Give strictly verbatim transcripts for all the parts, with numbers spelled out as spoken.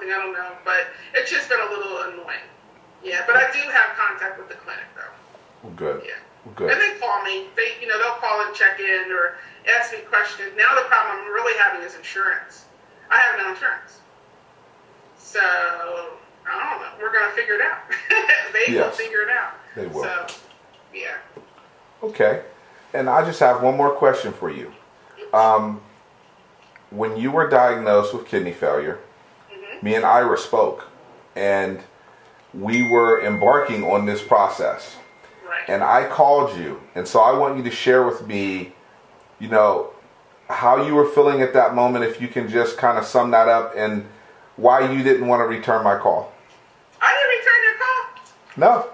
something, I don't know. But it's just been a little annoying. Yeah, but I do have contact with the clinic, though. Well, good. Yeah. Well, good. And they call me. They, you know, they'll call and check in or ask me questions. Now the problem I'm really having is insurance. I have no insurance. So, I don't know. We're going to figure it out. They yes. will figure it out. They will. So, yeah. Okay. And I just have one more question for you. Um, when you were diagnosed with kidney failure, mm-hmm. me and Ira spoke, and we were embarking on this process. Right. And I called you, and so I want you to share with me, you know, how you were feeling at that moment, if you can just kind of sum that up, and why you didn't want to return my call. I didn't return your call? No.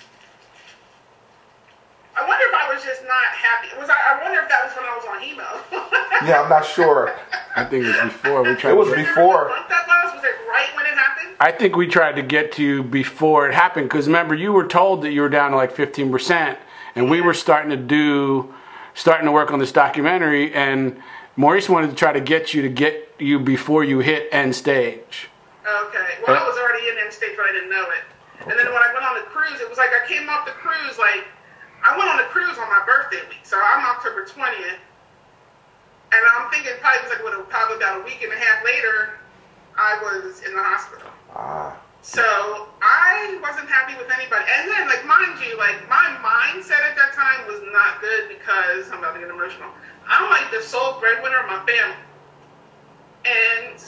I wonder if I was just not happy. Was I, I wonder if that was when I was on hemo. Yeah, I'm not sure. I think it was before. We tried it was to before. What that was? Was it right when it happened? I think we tried to get to you before it happened, because remember, you were told that you were down to like fifteen percent, and we were starting to do, starting to work on this documentary, and Maurice wanted to try to get you to get you before you hit end stage. Okay. Well, I was already in end stage, but I didn't know it. And then when I went on the cruise, it was like I came off the cruise, like, I went on the cruise on my birthday week, so I'm October twentieth, and I'm thinking probably it was like what, probably about a week and a half later, I was in the hospital. Ah. So I wasn't happy with anybody. And then, like, mind you, like, my mindset at that time was not good because, I'm about to get emotional, I'm like the sole breadwinner of my family. And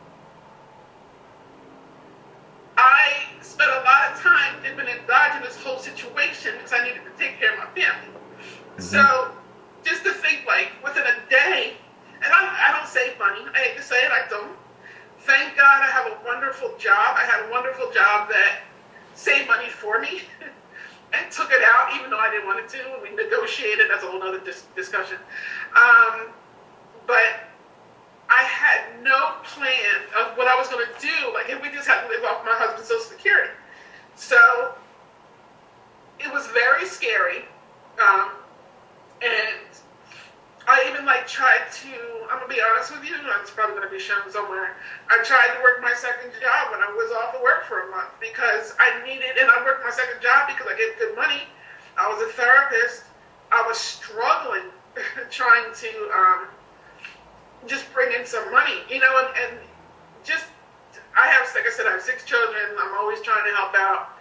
I spent a lot of time dipping and dodging this whole situation because I needed to take care of my family. Mm-hmm. So just to think, like, within a day, and I, I don't save money. I hate to say it, I don't. Thank God I have a wonderful job. I had a wonderful job that saved money for me and took it out, even though I didn't want it to. We negotiated. That's a whole other dis- discussion. Um, but I had no plan of what I was going to do. Like, if we just had to live off my husband's Social Security. So it was very scary. Um, and I even, like, tried to, I'm going to be honest with you, it's probably going to be shown somewhere. I tried to work my second job when I was off of work for a month because I needed, and I worked my second job because I get good money. I was a therapist. I was struggling trying to um, just bring in some money, you know, and, and just, I have, like I said, I have six children. I'm always trying to help out.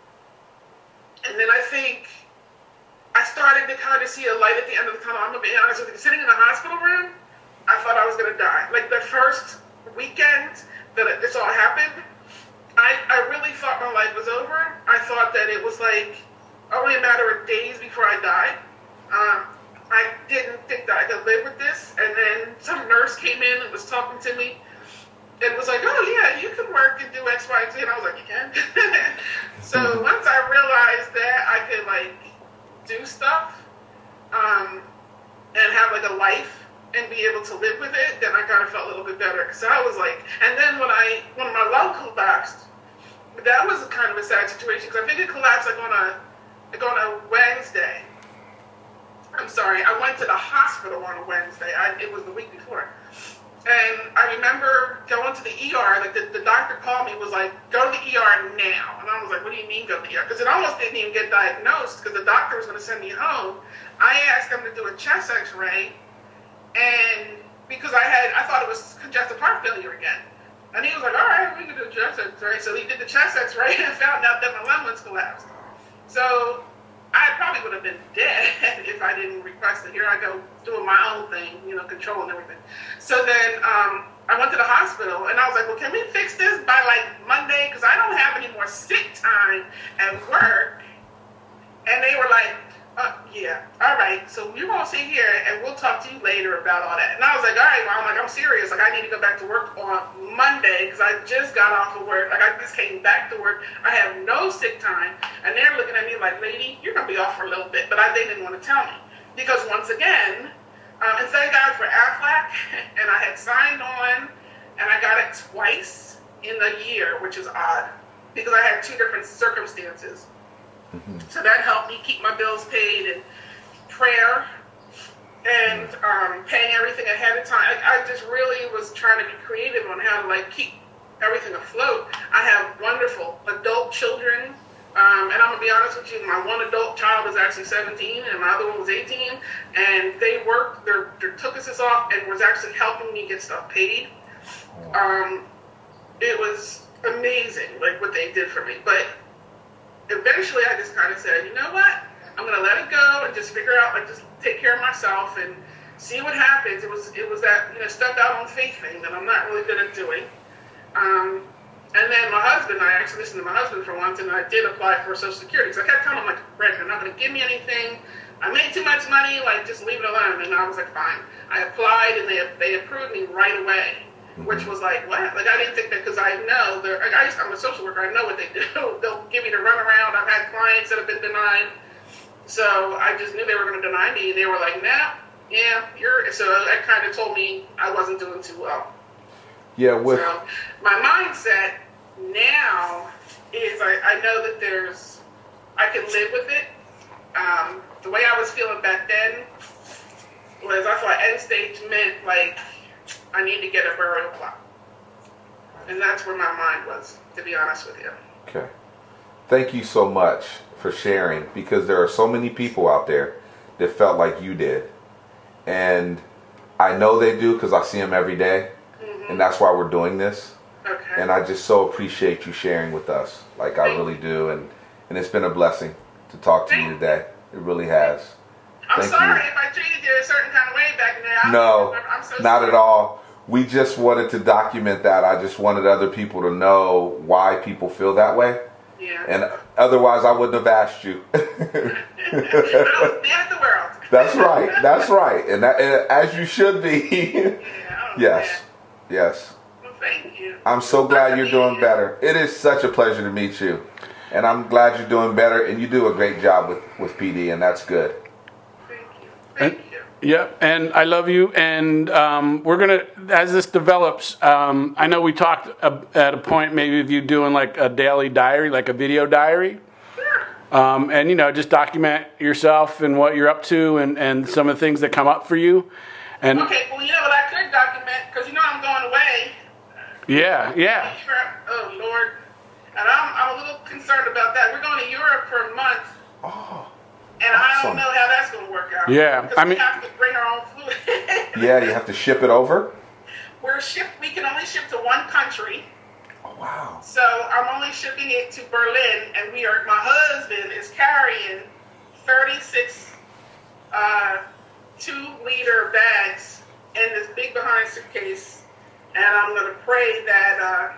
And then I think I started to kind of see a light at the end of the tunnel. I'm going to be honest with you. Sitting in the hospital room, I thought I was going to die. Like, the first weekend that this all happened, I, I really thought my life was over. I thought that it was, like, only a matter of days before I died. Um, I didn't think that I could live with this. And then some nurse came in and was talking to me and was like, oh, yeah, you can work and do X, Y, and Z. And I was like, you can? So once I realized that I could, like, do stuff um, and have like a life and be able to live with it, then I kind of felt a little bit better. So I was like, and then when I when my lung collapsed, that was kind of a sad situation because I think it collapsed like on a like on a Wednesday. I'm sorry, I went to the hospital on a Wednesday. I, it was the week before. And I remember going to the E R, like the, the doctor called me, was like, go to the E R now. And I was like, what do you mean go to the E R? Because it almost didn't even get diagnosed because the doctor was going to send me home. I asked him to do a chest x-ray, and because I had, I thought it was congestive heart failure again. And he was like, all right, we can do a chest x-ray. So he did the chest x-ray and found out that my lung was collapsed. So I probably would have been dead if I didn't request it. Here I go doing my own thing, you know, controlling everything. So then um, I went to the hospital, and I was like, well, can we fix this by, like, Monday? Because I don't have any more sick time at work. And they were like, uh, yeah, all right, so we're going to sit here, and we'll talk to you later about all that. And I was like, all right, well, I'm like, I'm serious. Like, I need to go back to work on Monday because I just got off of work. Like, I just came back to work. I have no sick time. And they're looking at me like, lady, you're going to be off for a little bit. But I, they didn't want to tell me because, once again, um, and thank God for Aflac, and I had signed on, and I got it twice in a year, which is odd because I had two different circumstances. Mm-hmm. So that helped me keep my bills paid and prayer and um, paying everything ahead of time. I, I just really was trying to be creative on how to like keep everything afloat. I have wonderful adult children. Um, and I'm going to be honest with you, my one adult child is actually seventeen and my other one was eighteen. And they worked, their, their took us off and was actually helping me get stuff paid. Um, it was amazing, like what they did for me. But eventually I just kind of said, you know what? I'm going to let it go and just figure out, like, just take care of myself and see what happens. It was it was that, you know, step out on faith thing that I'm not really good at doing. Um, and then my husband, I actually listened to my husband for once, and I did apply for Social Security. Because I kept telling him, like, Brent, they're not going to give me anything. I made too much money, like, just leave it alone. And I was like, fine. I applied, and they they approved me right away, mm-hmm. which was like, what? Like, I didn't think that, because I know, they're, like, I just, I'm a social worker. I know what they do. They'll give me the runaround. I've had clients that have been denied. So I just knew they were going to deny me, and they were like, nah, yeah, you're, so that kind of told me I wasn't doing too well. Yeah, with... So my mindset now is I, I know that there's, I can live with it. Um, the way I was feeling back then was I thought end stage meant, like, I need to get a burial plot. And that's where my mind was, to be honest with you. Okay. Thank you so much for sharing, because there are so many people out there that felt like you did. And I know they do because I see them every day. Mm-hmm. And that's why we're doing this. Okay. And I just so appreciate you sharing with us. Like, Thank I really do. And, and it's been a blessing to talk to Thank you today. It really has. I'm Thank sorry you. if I treated you a certain kind of way back then. No, I'm so not sorry. at all. We just wanted to document that. I just wanted other people to know why people feel that way. Yeah. And otherwise, I wouldn't have asked you. I was at the world. That's right. That's right. And, that, and as you should be. Yeah, Yes. bad. Yes. Well, thank you. I'm so glad you're doing better. It is such a pleasure to meet you. And I'm glad you're doing better. And you do a great job with, with P D, and that's good. Thank you. Thank And, you. yeah, and I love you. And um, we're going to, as this develops, um, I know we talked a, at a point maybe of you doing like a daily diary, like a video diary. Sure. Um, and, you know, just document yourself and what you're up to and, and some of the things that come up for you. And Okay, well, you know what I could document, because you know I'm going away. yeah, yeah. Oh, Lord. And I'm, I'm a little concerned about that. We're going to Europe for a month. Oh. And I Awesome. don't know how that's going to work out. Yeah, Because I we mean- have to bring our own food. Yeah, you have to ship it over? We're shipped, we can only ship to one country. Oh, wow. So I'm only shipping it to Berlin, and we are. My husband is carrying thirty-six uh, two-liter bags in this big behind suitcase, and I'm going to pray that uh,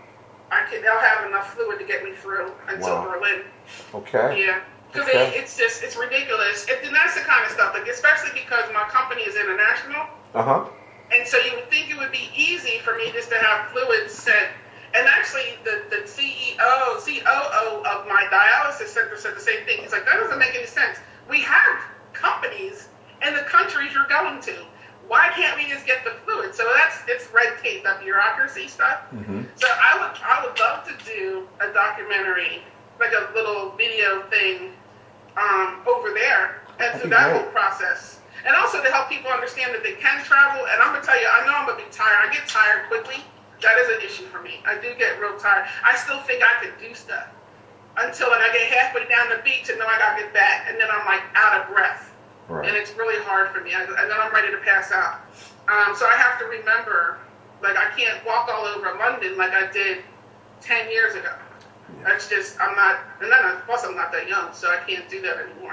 I can. They'll have enough fluid to get me through until Wow. Berlin. Okay. Yeah. Because Okay. it, it's just, it's ridiculous. It, and that's the kind of stuff, like, especially because my company is international. Uh-huh. And so you would think it would be easy for me just to have fluids sent. And actually, the, the C E O, C O O of my dialysis center said the same thing. He's like, that doesn't make any sense. We have companies in the countries you're going to. Why can't we just get the fluid? So that's, it's red tape, that bureaucracy stuff. Mm-hmm. So I would, I would love to do a documentary, like a little video thing um, over there, and That'd through be that great. whole process. And also to help people understand that they can travel. And I'm going to tell you, I know I'm going to be tired. I get tired quickly. That is an issue for me. I do get real tired. I still think I could do stuff until like, I get halfway down the beach and then I got to get back. And then I'm like out of breath. Right. And it's really hard for me. I, and then I'm ready to pass out. Um, so I have to remember, like, I can't walk all over London like I did ten years ago. Yeah. That's just, I'm not, and then plus I'm not that young, so I can't do that anymore.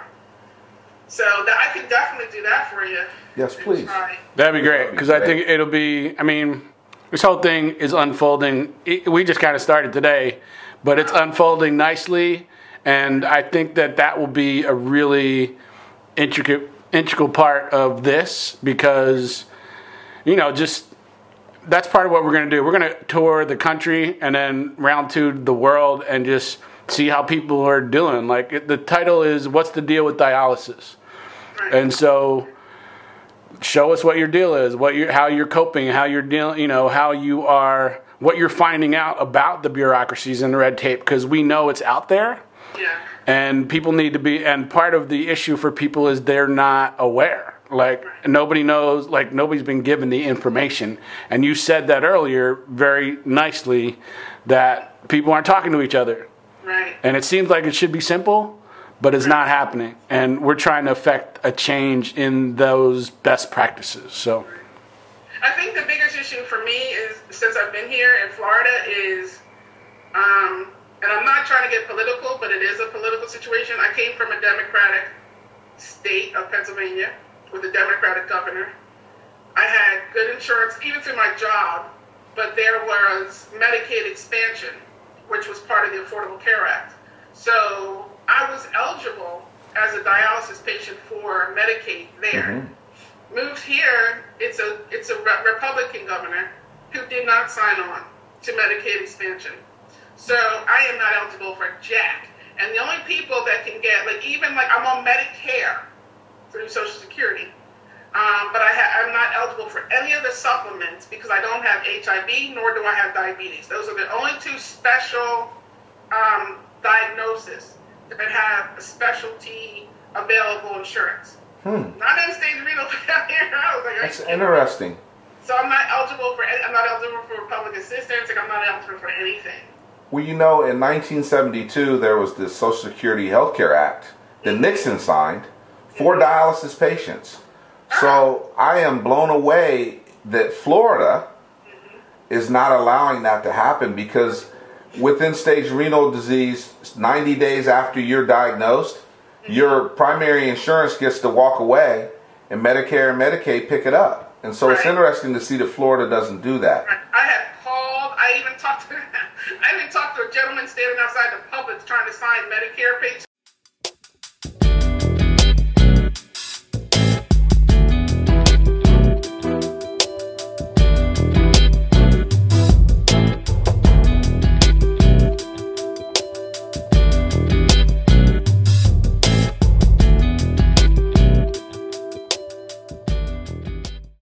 So that I can definitely do that for you. Yes, and please. try. That'd be great, because I think it'll be, I mean, this whole thing is unfolding. It, we just kind of started today, but it's unfolding nicely, and I think that that will be a really intricate, integral part of this, because, you know, just, that's part of what we're going to do. We're going to tour the country and then round two the world and just see how people are doing. Like, it, the title is, What's the Deal with Dialysis? Right. And so show us what your deal is, what you how you're coping, how you're dealing, you know, how you are, what you're finding out about the bureaucracies and the red tape, because we know it's out there. Yeah. And people need to be, and part of the issue for people is they're not aware. Like nobody knows, like nobody's been given the information. And you said that earlier very nicely, that people aren't talking to each other. Right. And it seems like it should be simple, but it's not happening. And we're trying to affect a change in those best practices. So I think the biggest issue for me is, since I've been here in Florida, is, um, and I'm not trying to get political, but it is a political situation. I came from a Democratic state of Pennsylvania with a Democratic governor. I had good insurance, even through my job, but there was Medicaid expansion, which was part of the Affordable Care Act. So I was eligible as a dialysis patient for Medicaid there. Mm-hmm. Moved here, it's a it's a re- Republican governor who did not sign on to Medicaid expansion. So I am not eligible for jack. And the only people that can get, like even like I'm on Medicare through Social Security, um, but I ha- I'm not eligible for any of the supplements because I don't have H I V nor do I have diabetes. Those are the only two special um, diagnoses that have a specialty available insurance. Hmm. Not in state renal failure. I was like, That's interesting. So I'm not eligible for. I'm not eligible for public assistance. Like I'm not eligible for anything. Well, you know, in nineteen seventy-two, there was the Social Security Healthcare Act that Nixon signed for dialysis patients. So I am blown away that Florida is not allowing that to happen, because with end-stage renal disease, ninety days after you're diagnosed, your primary insurance gets to walk away and Medicare and Medicaid pick it up. And so it's interesting to see that Florida doesn't do that. I had called, I even talked to I even talked to a gentleman standing outside the Publix trying to sign Medicare patients